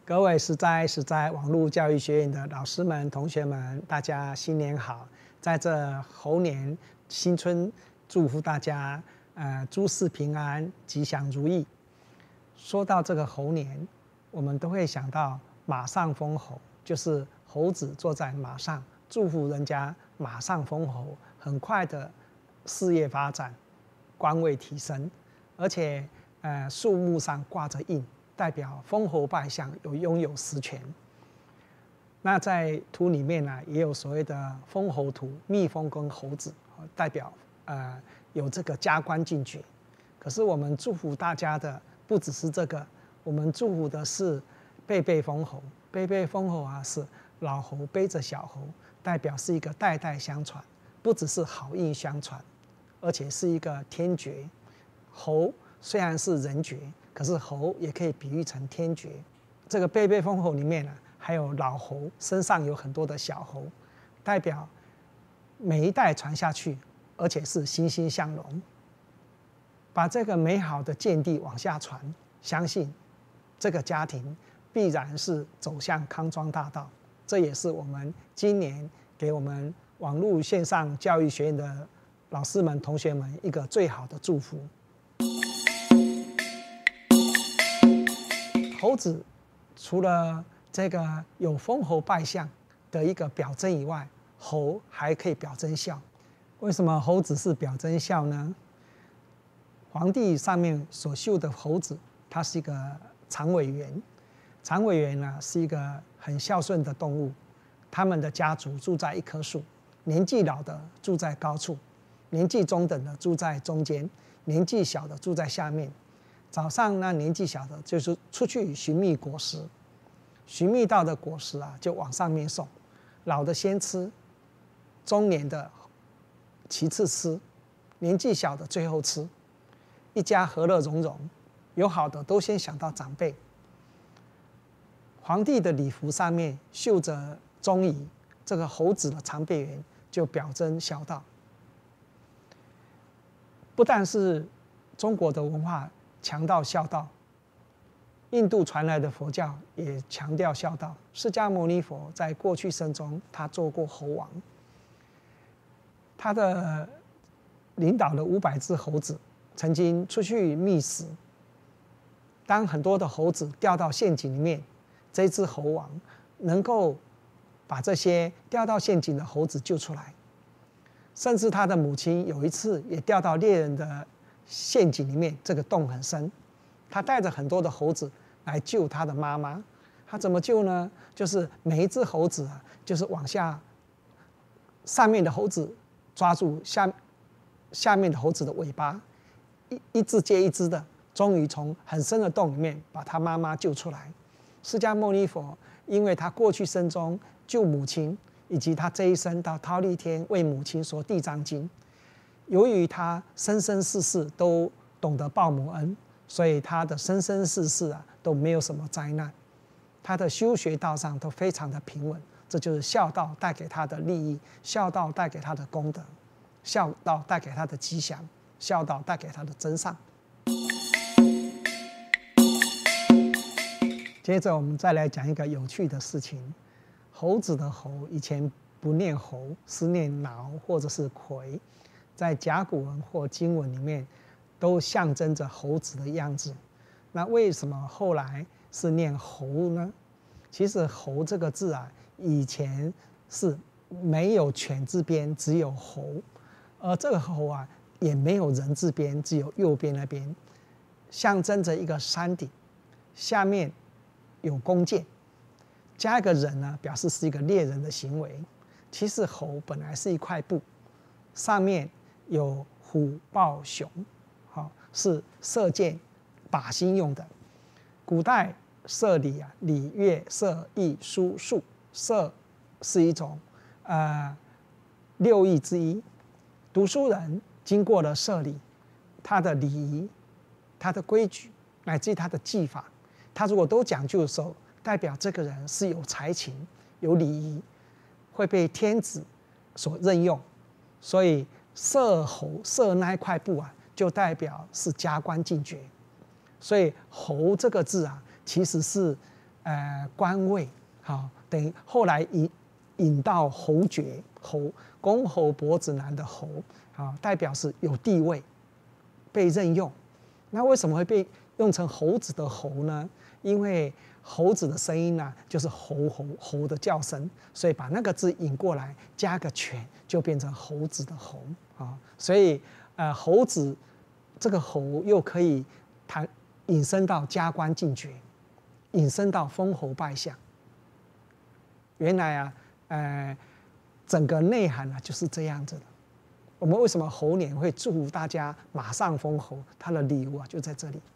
各位实在网络教育学院的老师们、同学们，大家新年好！在这猴年新春，祝福大家诸事平安、吉祥如意。说到这个猴年，我们都会想到马上封侯，就是猴子坐在马上，祝福人家马上封侯，很快的事业发展、官位提升，而且树木上挂着印，代表封侯拜相，拥有实权。那在图里面呢，也有所谓的封侯图，蜜蜂跟猴子，代表有这个加官进爵。可是我们祝福大家的不只是这个，我们祝福的是辈辈封侯。辈辈封侯啊，是老猴背着小猴，代表是一个代代相传，不只是好运相传，而且是一个天爵。猴虽然是人爵，可是猴也可以比喻成天爵。这个辈辈封侯里面呢，还有老猴身上有很多的小猴，代表每一代传下去，而且是欣欣向荣，把这个美好的见地往下传，相信这个家庭必然是走向康庄大道。这也是我们今年给我们网络线上教育学院的老师们、同学们一个最好的祝福。猴子除了这个有封侯拜相的一个表征以外，猴还可以表征孝。为什么猴子是表征孝呢？皇帝上面所绣的猴子，它是一个长尾猿。长尾猿呢，是一个很孝顺的动物。他们的家族住在一棵树，年纪老的住在高处，年纪中等的住在中间，年纪小的住在下面。早上那年纪小的就是出去寻觅果实，寻觅到的果实啊，就往上面送。老的先吃，中年的其次吃，年纪小的最后吃。一家和乐融融，有好的都先想到长辈。皇帝的礼服上面绣着忠仪，这个猴子的长背猿就表征孝道。不但是中国的文化强调孝道，印度传来的佛教也强调孝道。释迦牟尼佛在过去生中，他做过猴王，他的领导了500只猴子，曾经出去觅食。当很多的猴子掉到陷阱里面，这只猴王能够把这些掉到陷阱的猴子救出来。甚至他的母亲有一次也掉到猎人的陷阱里面，这个洞很深，他带着很多的猴子来救他的妈妈。他怎么救呢？就是每一只猴子啊，就是往下，上面的猴子抓住下面的猴子的尾巴，一只接一只的，终于从很深的洞里面把他妈妈救出来。释迦牟尼佛因为他过去生中救母亲，以及他这一生到忉利天为母亲说地藏经，由于他生生世世都懂得报母恩，所以他的生生世世啊都没有什么灾难，他的修学道上都非常的平稳。这就是孝道带给他的利益，孝道带给他的功德，孝道带给他的吉祥，孝道带给他的真善。接着我们再来讲一个有趣的事情。猴子的猴以前不念猴，是念挠或者是魁，在甲骨文或经文里面都象征着猴子的样子。那为什么后来是念猴呢？其实猴这个字啊，以前是没有犬字边，只有猴，而这个猴啊也没有人字边，只有右边那边，象征着一个山顶，下面有弓箭，加一个人呢，表示是一个猎人的行为。其实猴本来是一块布，上面有虎豹熊，是射箭靶心用的。古代射礼啊，礼乐射艺书数，射是一种6艺之一。读书人经过了射礼，他的礼仪、他的规矩，乃至于他的技法，他如果都讲究的时候，代表这个人是有才情、有礼仪，会被天子所任用。所以射猴射那一块布啊，就代表是加官进爵。所以猴这个字啊，其实是官位，好，等于后来引到侯爵，公侯伯子男的侯，好，代表是有地位，被任用。那为什么会被用成猴子的猴呢？因为猴子的声音呢，就是猴的叫声，所以把那个字引过来，加个犬，就变成猴子的猴啊。所以猴子这个猴又可以引申到加官进爵，引申到封侯拜相。原来整个内涵就是这样子的。我们为什么猴年会祝福大家马上封侯？它的礼物就在这里。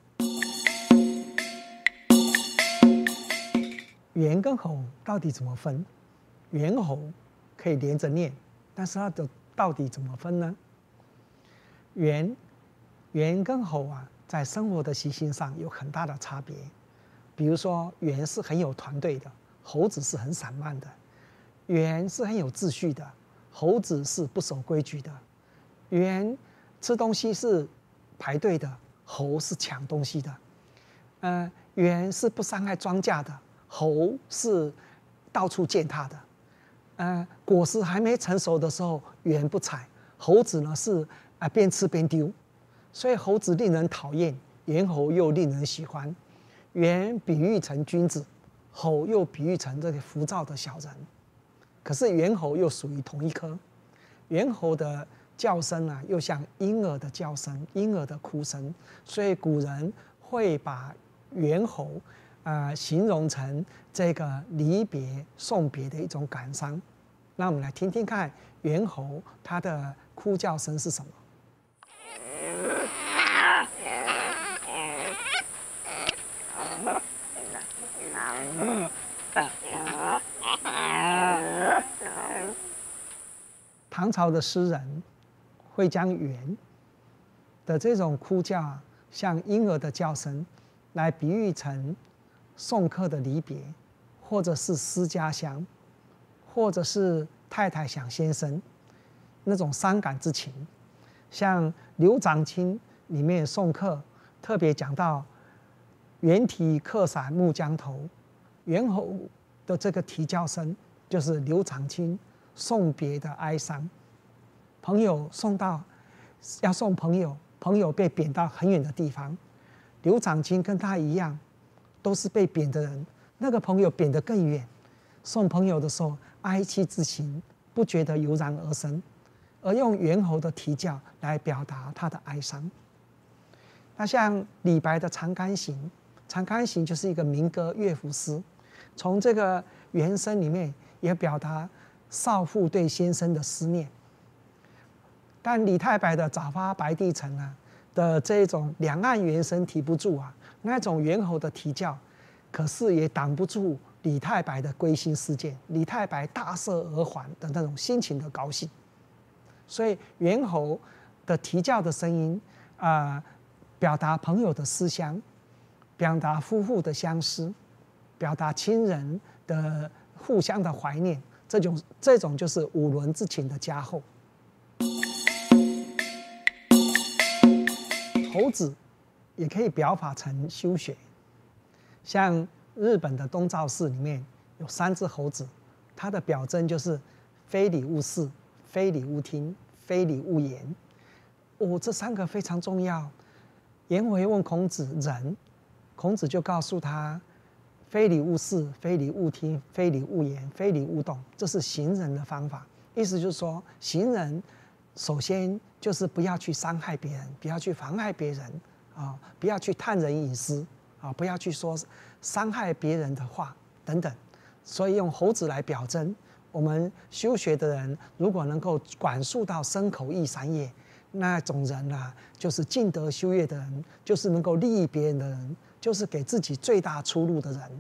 猿跟猴到底怎么分？猿猴可以连着念，但是它的到底怎么分呢？猿跟猴在生活的习性上有很大的差别。比如说，猿是很有团队的，猴子是很散漫的；猿是很有秩序的，猴子是不守规矩的；猿吃东西是排队的，猴是抢东西的；猿是不伤害庄稼的，猴是到处践踏的。果实还没成熟的时候，猿不采，猴子呢是边吃边丢。所以猴子令人讨厌，猿猴又令人喜欢。猿比喻成君子，猴又比喻成这个浮躁的小人。可是猿猴又属于同一科，猿猴的叫声又像婴儿的叫声，婴儿的哭声，所以古人会把猿猴形容成这个离别送别的一种感伤。那我们来听听看猿猴它的哭叫声是什么。唐朝的诗人会将猿的这种哭叫，像婴儿的叫声，来比喻成送客的离别，或者是思家乡，或者是太太想先生那种伤感之情。像《刘长卿》里面送客特别讲到“猿啼客散暮江头”，猿猴的这个啼叫声就是刘长卿送别的哀伤。朋友要送朋友，朋友被贬到很远的地方，刘长卿跟他一样，都是被贬的人，那个朋友贬得更远，送朋友的时候哀戚之情不觉得油然而生，而用猿猴的啼叫来表达他的哀伤。那像李白的《长干行》，《长干行》就是一个民歌乐府诗，从这个原声里面也表达少妇对先生的思念。但李太白的《早发白帝城》的这种两岸猿声啼不住那种猿猴的啼叫，可是也挡不住李太白的归心似箭，李太白大赦而还的那种心情的高兴。所以猿猴的啼叫的声音表达朋友的思乡，表达夫妇的相思，表达亲人的互相的怀念，这种就是五伦之情的加厚。猴子也可以表法成修学，像日本的东照寺里面有3只猴子，它的表征就是非礼勿视、非礼勿听、非礼勿言。这3个非常重要。颜回问孔子仁，孔子就告诉他：非礼勿视、非礼勿听、非礼勿言、非礼勿动，这是行人的方法。意思就是说，行人首先就是不要去伤害别人，不要去妨害别人不要去探人隐私不要去说伤害别人的话等等。所以用猴子来表征，我们修学的人如果能够管束到身口意三业，那种人就是尽德修业的人，就是能够利益别人的人，就是给自己最大出路的人。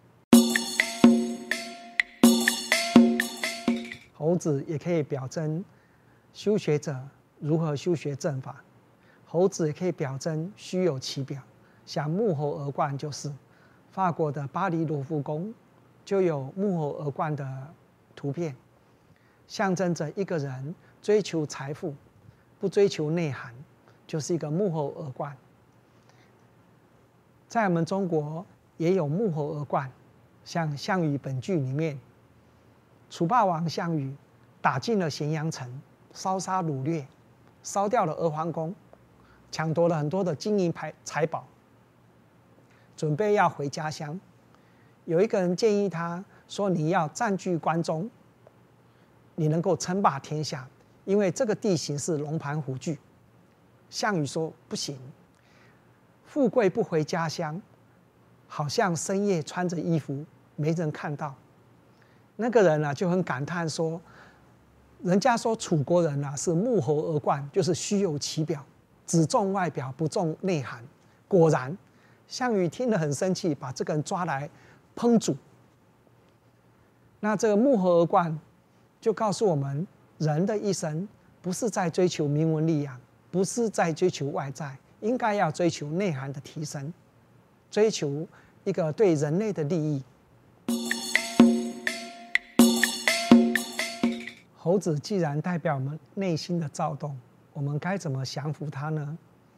猴子也可以表征修学者如何修学正法，猴子也可以表征虚有其表，像木猴鹅冠就是法国的巴黎卢浮宫就有木猴鹅冠的图片，象征着一个人追求财富不追求内涵，就是一个木猴鹅冠。在我们中国也有木猴鹅冠， 像项羽本剧里面，楚霸王项羽打进了咸阳城，烧杀掳掠，烧掉了娥皇宫，抢夺了很多的金银财宝，准备要回家乡。有一个人建议他说：“你要占据关中，你能够称霸天下，因为这个地形是龙盘虎踞。”项羽说：“不行，富贵不回家乡，好像深夜穿着衣服没人看到。”那个人就很感叹说：“人家说楚国人是目猴而冠，就是虚有其表，只重外表不重内涵。”果然，项羽听了很生气，把这个人抓来烹煮。那这个目猴而冠就告诉我们，人的一生不是在追求名闻利养，不是在追求外在，应该要追求内涵的提升，追求一个对人类的利益。猴子既然代表我们内心的躁动，我们该怎么降服它呢？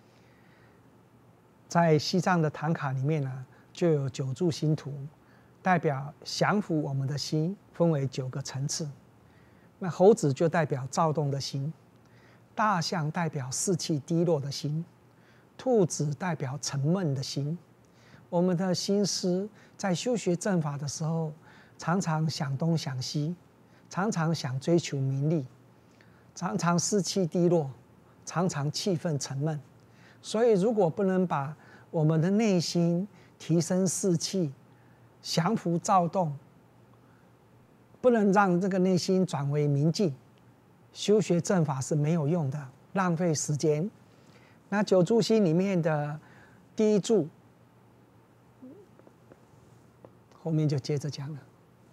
在西藏的唐卡里面就有9柱心图，代表降服我们的心，分为9个层次。那猴子就代表躁动的心，大象代表士气低落的心，兔子代表沉闷的心。我们的心思在修学正法的时候，常常想东想西，常常想追求名利，常常士气低落，常常气愤沉闷。所以如果不能把我们的内心提升士气，降服躁动，不能让这个内心转为明净，修学正法是没有用的，浪费时间。那9柱心里面的第1柱，后面就接着讲了。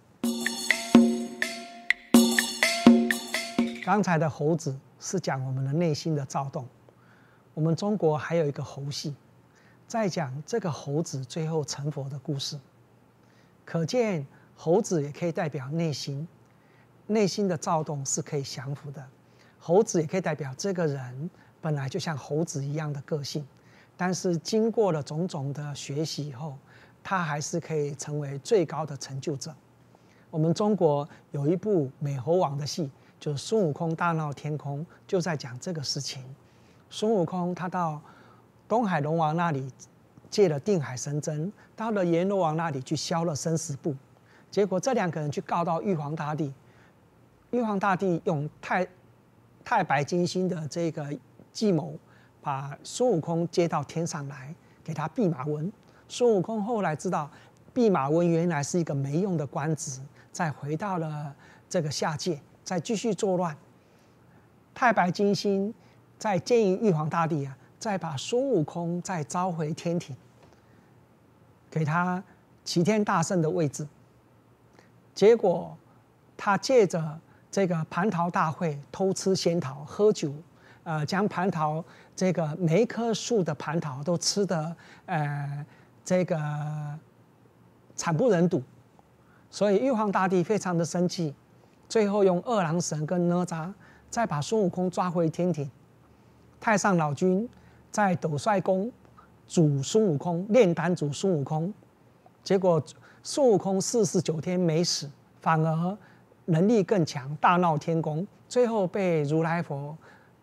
刚才的猴子是讲我们的内心的躁动，我们中国还有一个猴戏，在讲这个猴子最后成佛的故事。可见猴子也可以代表内心，内心的躁动是可以降服的。猴子也可以代表这个人本来就像猴子一样的个性，但是经过了种种的学习以后，他还是可以成为最高的成就者。我们中国有一部美猴王的戏，就是孙悟空大闹天宫，就在讲这个事情。孙悟空他到东海龙王那里借了定海神针，到了阎罗王那里去削了生死簿，结果这2个人去告到玉皇大帝，玉皇大帝用太白金星的这个计谋，把孙悟空接到天上来，给他弼马温。孙悟空后来知道弼马温原来是一个没用的官职，再回到了这个下界，再继续作乱。太白金星再建议玉皇大帝再把孙悟空再召回天庭，给他齐天大圣的位置。结果他借着这个蟠桃大会偷吃仙桃，喝酒，将蟠桃这个每一棵树的蟠桃都吃得这个惨不忍睹，所以玉皇大帝非常的生气，最后用二郎神跟哪吒再把孙悟空抓回天庭。太上老君在斗帅宫煮孙悟空，炼丹煮孙悟空，结果孙悟空49天没死，反而能力更强，大闹天宫，最后被如来佛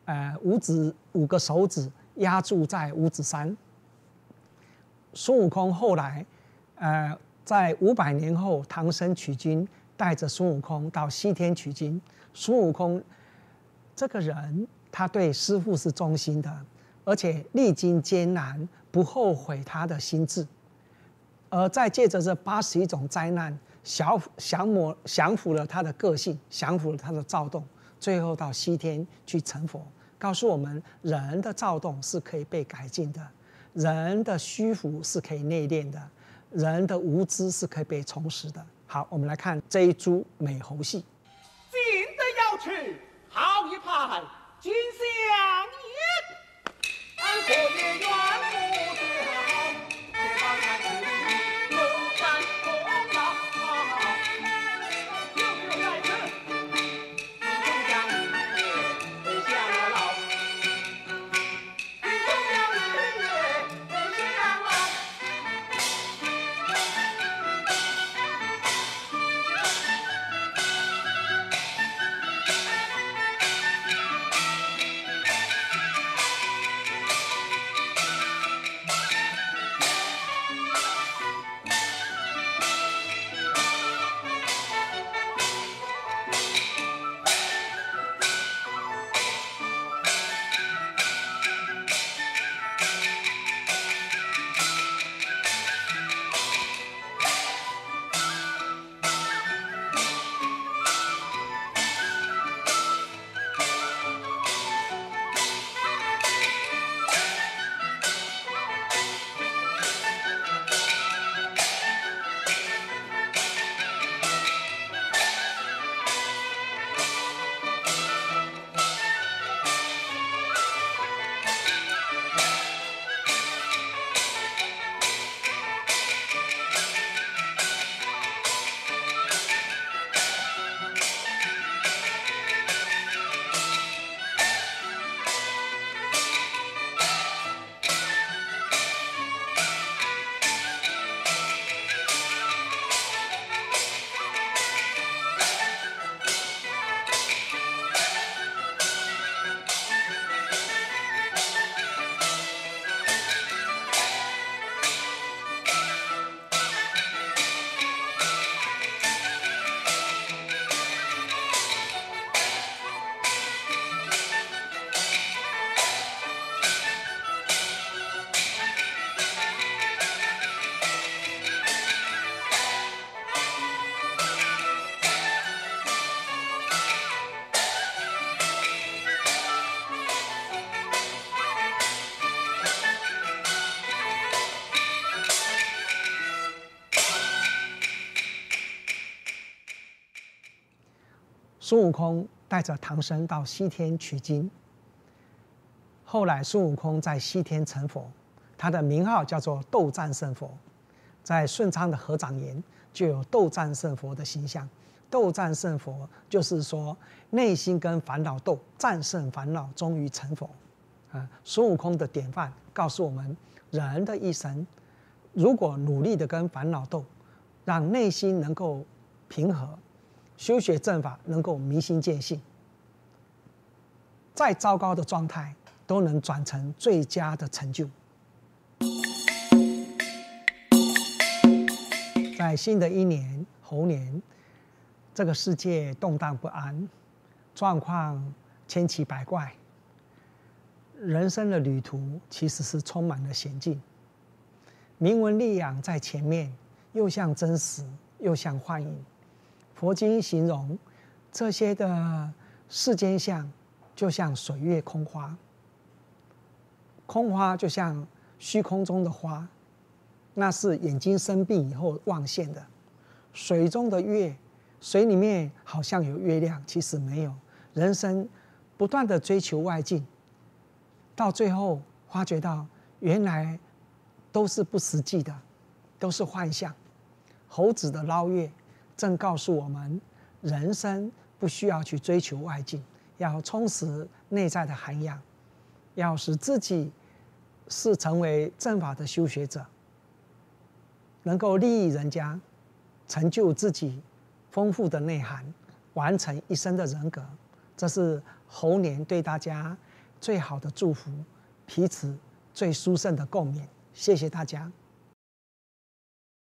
5个手指压住在五指山。孙悟空后来在500年后，唐僧取经，带着孙悟空到西天取经。孙悟空这个人，他对师父是忠心的，而且历经艰难，不后悔他的心智。而再借着这81种灾难，降服了他的个性，降服了他的躁动，最后到西天去成佛，告诉我们人的躁动是可以被改进的，人的虚浮是可以内敛的，人的无知是可以被重拾的。好，我们来看这一出美猴戏。 进得要去，好一盘金香烟，俺过也愿不知好，别把俺去又干功劳。就在此，终将你下牢，终将你下牢。 孙悟空带着唐僧到西天取经。后来孙悟空在西天成佛，他的名号叫做斗战胜佛。在顺昌的合掌岩就有斗战胜佛的形象。斗战胜佛就是说内心跟烦恼斗，战胜烦恼，终于成佛。孙悟空的典范告诉我们，人的一生如果努力的跟烦恼斗，让内心能够平和，修学正法能够明心见性，再糟糕的状态都能转成最佳的成就。在新的一年猴年，这个世界动荡不安，状况千奇百怪，人生的旅途其实是充满了险境。名闻利养在前面，又像真实，又像幻影。佛经形容这些的世间相，就像水月空花。空花就像虚空中的花，那是眼睛生病以后望现的。水中的月，水里面好像有月亮，其实没有。人生不断的追求外境，到最后发觉到原来都是不实际的，都是幻象。猴子的捞月正告诉我们，人生不需要去追求外境，要充实内在的涵养，要使自己是成为正法的修学者，能够利益人家，成就自己丰富的内涵，完成一生的人格。这是猴年对大家最好的祝福，彼此最殊胜的共勉。谢谢大家。